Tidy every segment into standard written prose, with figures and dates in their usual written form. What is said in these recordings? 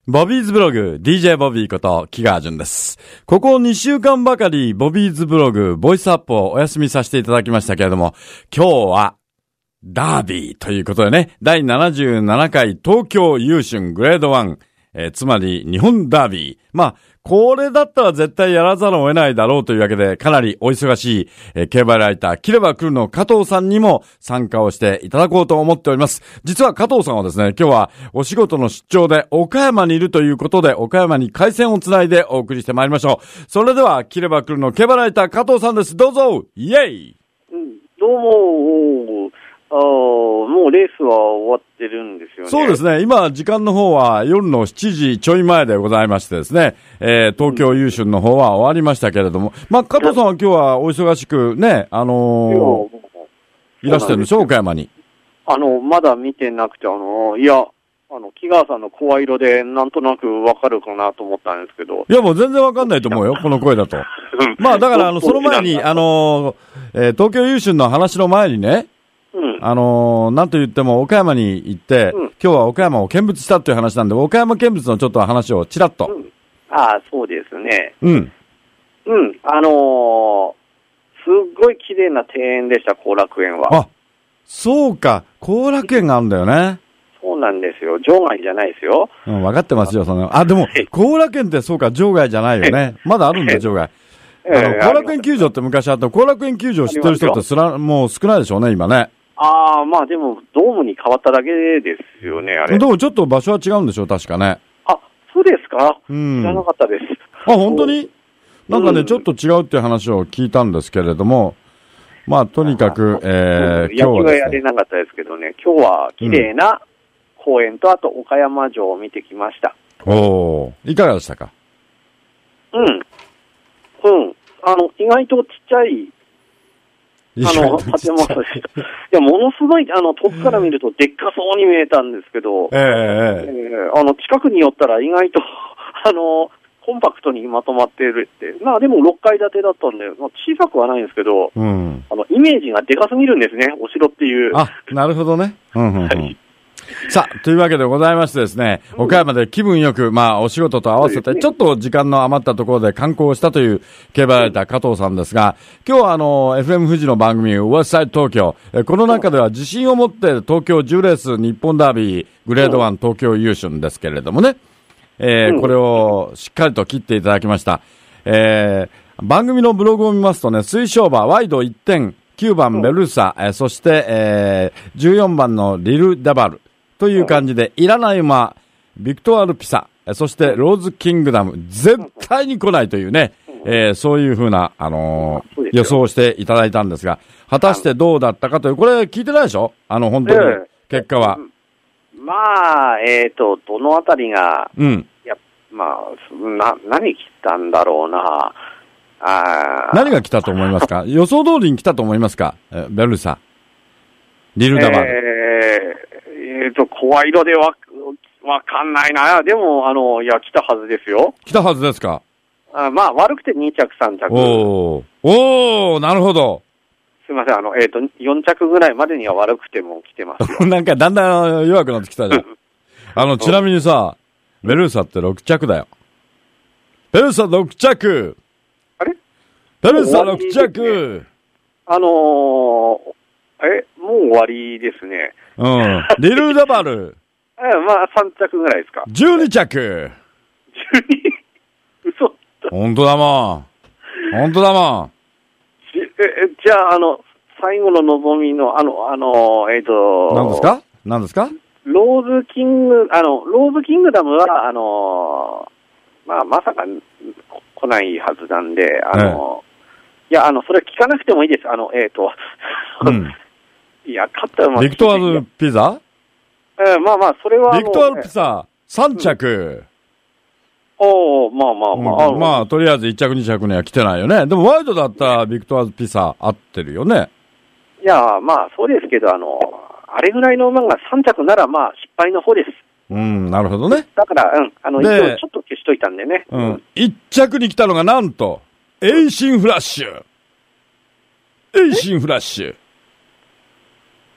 ボビーズブログ、DJ ボビーこと木川淳です。ここ2週間ばかり、ボビーズブログ、ボイスアップをお休みさせていただきましたけれども、今日は、ダービーということでね、第77回東京優春グレード1、つまり日本ダービー。まあ、これだったら絶対やらざるを得ないだろうというわけで、かなりお忙しい、競馬ライター、切れば来るの加藤さんにも参加をしていただこうと思っております。実は加藤さんはですね、今日はお仕事の出張で岡山にいるということで、岡山に回線をつないでお送りしてまいりましょう。それでは、切れば来るの競馬ライター加藤さんです。どうぞイエイ、 どうも、もうレースは終わってるんですよね。 そうですね。今、時間の方は夜の7時ちょい前でございましてですね、東京優春の方は終わりましたけれども、まあ、加藤さんは今日はお忙しくね、いらしてるんでしょ、岡山に。 まだ見てなくて、木川さんの声色でなんとなくわかるかなと思ったんですけど。 いや、もう全然わかんないと思うよ、この声だと。まあ、だから、その前に、東京優春の話の前にね、なんと言っても岡山に行って、今日は岡山を見物したっていう話なんで、岡山見物のちょっと話をちらっと。 そうですね。すっごい綺麗な庭園でした、後楽園は。 あ、そうか、後楽園があるんだよね。 そうなんですよ。場外じゃないですよ。 分かってますよ、その。でも、後楽園ってそうか、場外じゃないよね。まだあるんだよ、場外。後楽園球場って昔あった、後楽園球場知ってる人ってもう少ないでしょうね、今ね。 まあでも、ドームに変わっただけですよね、あれ。 でもちょっと場所は違うんでしょう、確かね。 そうですか？知らなかったです。 本当に？なんかね、ちょっと違うっていう話を聞いたんですけれども、まあ、とにかく、今日は野球はやれなかったですけどね、今日は綺麗な公園と、あと岡山城を見てきました。 いかがでしたか？ 意外とちっちゃい、建物でした。いや、ものすごい、遠くから見るとでっかそうに見えたんですけど、近くに寄ったら意外と、コンパクトにまとまっているって。まあでも6階建てだったんで、小さくはないんですけど、イメージがでかすぎるんですね、お城っていう。 なるほどね。さあ、というわけでございましてですね、岡山で気分よく、まあ、お仕事と合わせて、ちょっと時間の余ったところで観光したという競馬ライター加藤さんですが、今日はFM 富士の番組、ウエストサイド東京、この中では自信を持って東京10レース日本ダービーグレード1東京優春ですけれどもね、これをしっかりと切っていただきました。番組のブログを見ますとね、推奨馬、ワイド1点、9番ベルーサ、そして、14番のリル・ダバル、という感じで、いらない馬、ビクトワル・ピサ、そしてローズ・キングダム、絶対に来ないというね、そういうふうな、予想をしていただいたんですが、果たしてどうだったかという、これ聞いてないでしょ？本当に、結果は。 まあ、どのあたりが、何来たんだろうな。 何が来たと思いますか？予想通りに来たと思いますか？ベルサ、リルダバル。 声色でわかんないな。でも、来たはずですよ。 来たはずですか？ まあ、悪くて2着、3着。 なるほど。 すいません、4着ぐらいまでには悪くても来てますよ。 なんか、だんだん弱くなってきたじゃん。ちなみにさ、ベルーサって6着だよ。ベルーサ6着。 あれ？ ベルーサ6着。 もう終わりですね。 リルダバル。 まあ、3着ぐらいですか。 12着。 嘘。 本当だもん。本当だもん。 じゃあ、最後の望みの、 何ですかローズキングダムは、まさか来ないはずなんで、いや、それ聞かなくてもいいです。いや、勝ったらビクトワル・ピザ？ まあ、それはビクトワル・ピザ、3着。まあ、とりあえず1着、2着には来てないよね。でも、ワイドだったらビクトワル・ピザ合ってるよね。 いや、まあ、そうですけど、あれぐらいの馬が3着なら、まあ、失敗の方です。 なるほどね。 だから、一応ちょっと消しといたんでね。 1着に来たのがなんと、エイシンフラッシュ。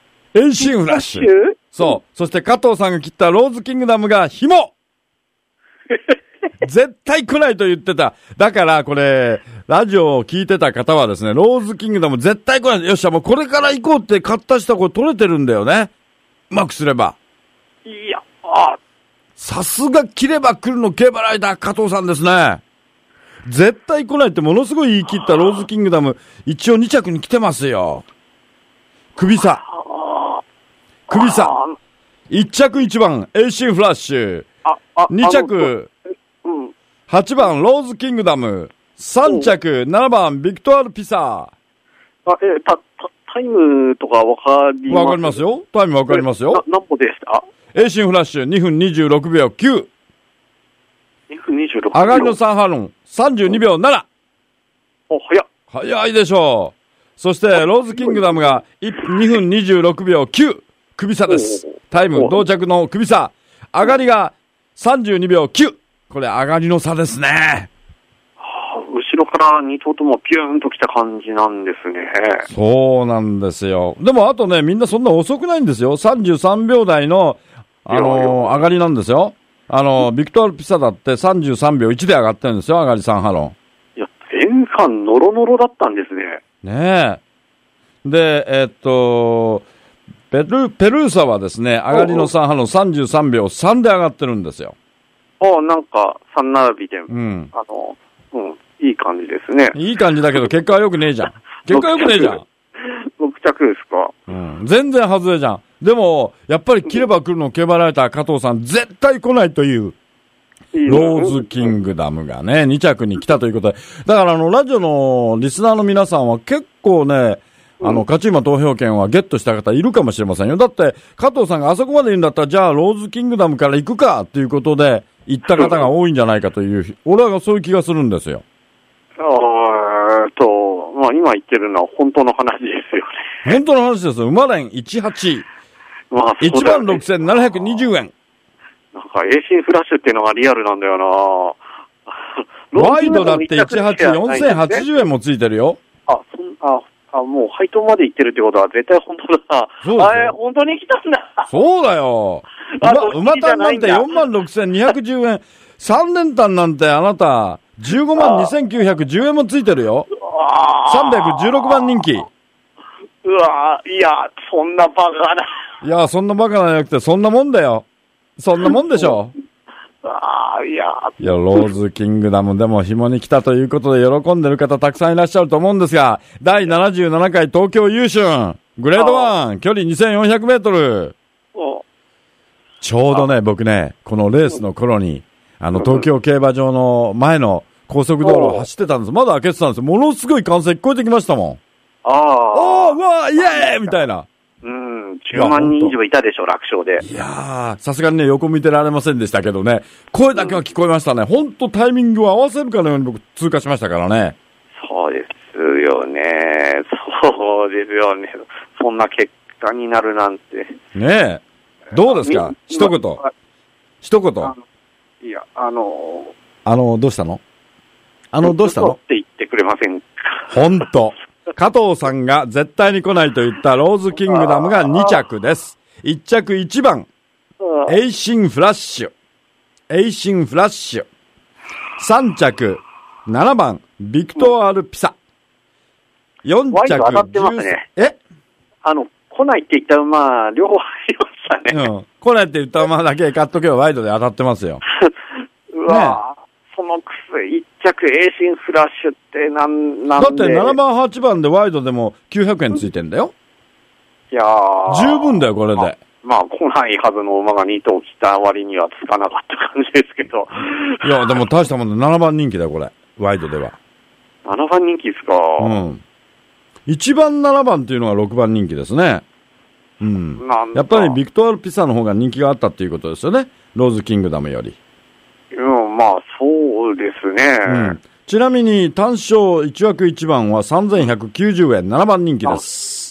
そう。そして加藤さんが切ったローズキングダムが紐。 絶対来ないと言ってた。だからこれ、ラジオを聞いてた方はですね、ローズキングダム絶対来ない。よっしゃ、もうこれから行こうって買った人はこれ取れてるんだよね。うまくすれば。 いや、 さすが来れば来るの競馬ライダー加藤さんですね。絶対来ないってものすごい言い切ったローズキングダム、一応2着に来てますよ。首差。首差。1着1番、エイシンフラッシュ。2着、8番、ローズキングダム。3着、7番、ビクトワールピサ。 タイムとかわかります？ わかりますよ。タイムわかりますよ。 何歩でした？ エイシンフラッシュ、2分26秒9。 2分26秒。 上がりのサンハロン、32秒7。早いでしょう。そして、ローズキングダムが2分26秒9。首差です。タイム、同着の首差。上がりが32秒9。これ上がりの差ですね。 後ろから2頭ともピューンと来た感じなんですね。 そうなんですよ。でもあとね、みんなそんな遅くないんですよ。33秒台の、上がりなんですよ。ビクトールピサだって33秒1で上がってるんですよ、上がり3ハロン。 いや、前半ノロノロだったんですね。 ねえ。で、ペルーサはですね、上がりの3ハロン33秒3で上がってるんですよ。 なんか、3並びで、いい感じですね。 いい感じだけど、結果は良くねえじゃん。結果は良くねえじゃん。 6着ですか。 全然外れじゃん。でも、やっぱり来れば来るの競馬ライター加藤さん、絶対来ないという、ローズキングダムがね、2着に来たということで。だからラジオのリスナーの皆さんは結構ね、勝ち馬投票権はゲットした方いるかもしれませんよ。だって、加藤さんがあそこまで言うんだったら、じゃあ、ローズキングダムから行くかっていうことで、行った方が多いんじゃないかという、俺はそういう気がするんですよ。 今言ってるのは本当の話ですよね。 本当の話ですよ。馬連18。16,720円。 なんか、エイシンフラッシュっていうのがリアルなんだよな。 ワイドだって18、4,080円もついてるよ。 もう配当まで行ってるってことは絶対本当だ。 そうですよ。 本当に来たんだ。 そうだよ。馬単なんて46,210円。3連単なんてあなた、152,910円もついてるよ。316番人気。 いや、そんなバカな。 いや、そんなバカななくて、そんなもんだよ。そんなもんでしょ。いや、ローズキングダムでも紐に来たということで喜んでる方たくさんいらっしゃると思うんですが、第77回東京優春、グレード1、距離2400メートル。ちょうどね、僕ね、このレースの頃に、東京競馬場の前の高速道路を走ってたんです。まだ開けてたんですよ。ものすごい歓声聞こえてきましたもん。うわイエーイみたいな。 10万人以上いたでしょ、楽勝で。 いやー、さすがにね、横見てられませんでしたけどね、声だけは聞こえましたね。ほんとタイミングを合わせるかのように僕通過しましたからね。 そうですよね。そうですよね。そんな結果になるなんて。 ねえ。どうですか？一言。 いや、 どうしたの？どうしたの？ って言ってくれませんか？ ほんと。加藤さんが絶対に来ないと言ったローズキングダムが2着です。1着1番、エイシンフラッシュ。3着、7番、ビクトワールピサ。4着、 ワイド当たってますね。来ないって言った馬、両方入りましたね。 来ないって言った馬だけ買っとけばワイドで当たってますよ。 そのくせ、1着エイシンフラッシュってなんで。 だって7番、8番でワイドでも900円ついてんだよ。 いやー。 十分だよ、これで。 来ないはずの馬が2頭来た割にはつかなかった感じですけど。 いや、でも大したもんで7番人気だよ、これ。ワイドでは。 7番人気ですか。 1番7番っていうのが6番人気ですね。やっぱりビクトワールピサの方が人気があったっていうことですよね。ローズキングダムより。 そうですね。 ちなみに単勝1枠1番は3190円、7番人気です。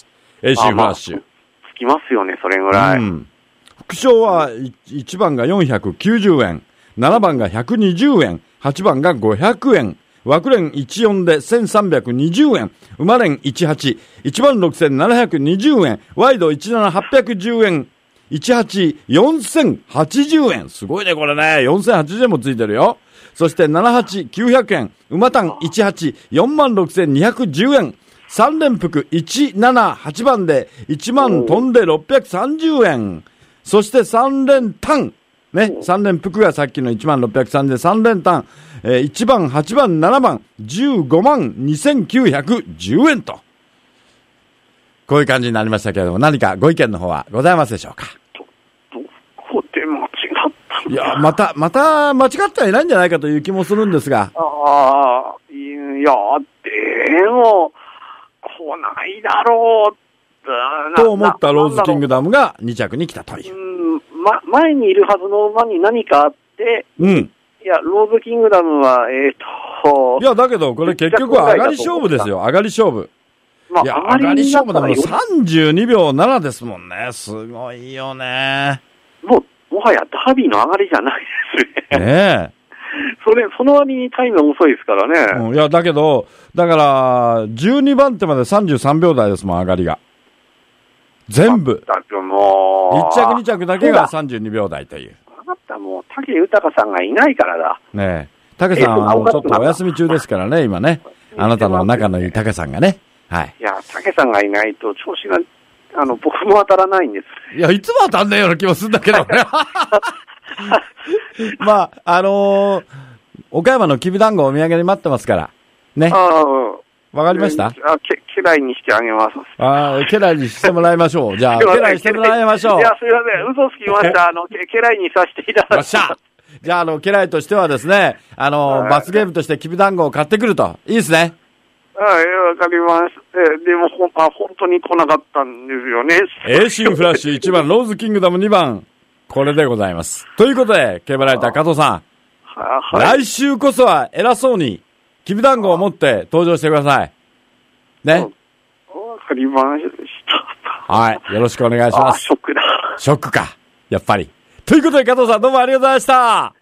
エイシンフラッシュ。 つきますよね、それぐらい。 副賞は1番が490円、7番が120円、8番が500円。枠連14で1320円。馬連18、16,720円。ワイド17810円。 18、4080円。すごいね、これね。4080円もついてるよ。そして78、900円。馬単18、46,210円。3連複178番で1万飛んで630円。そして3連単。ね、3連複がさっきの1万630円。3連単。1番、8番、7番、15万2910円と。こういう感じになりましたけれども、何かご意見の方はございますでしょうか？ どこで間違ったんだ？ いや、また間違ってはいないんじゃないかという気もするんですが。 いや、でも、来ないだろうと思ったローズキングダムが2着に来たという。 前にいるはずの馬に何かあって、いや、ローズキングダムは、 いや、だけど、これ結局は上がり勝負ですよ、上がり勝負。いや、上がり勝負だから32秒7ですもんね。すごいよね。 もはやダービーの上がりじゃないですね。 ねえ。 その割にタイム遅いですからね。 いや、だから、12番手まで33秒台ですもん、上がりが。全部。 だってもう。 1着2着だけが32秒台という。 あなたもう、武豊さんがいないからだ。 ねえ。武さんはもうちょっとお休み中ですからね、今ね。あなたの仲のいい武さんがね。はい。 いや、武さんがいないと調子が、僕も当たらないんです。 いや、いつも当たんないような気もするんだけどね。まあ、岡山のきびだんごお土産に待ってますから。ね。わかりました？ 家来にしてあげます。 家来にしてもらいましょう。じゃあ、家来してもらいましょう。 いや、すいません。嘘つきました。家来にさせていただきました。 じゃあ、家来としてはですね、罰ゲームとしてきびだんごを買ってくると。いいですね。 はい、わかります。でも、本当に来なかったんですよね。 エーシンフラッシュ1番、ローズキングダム2番。これでございます。ということで、競馬ライター加藤さん。来週こそは偉そうに、きびだんごを持って登場してください。ね。わかりました。 はい。よろしくお願いします。 ショックだ。 ショックか。やっぱり。ということで、加藤さんどうもありがとうございました。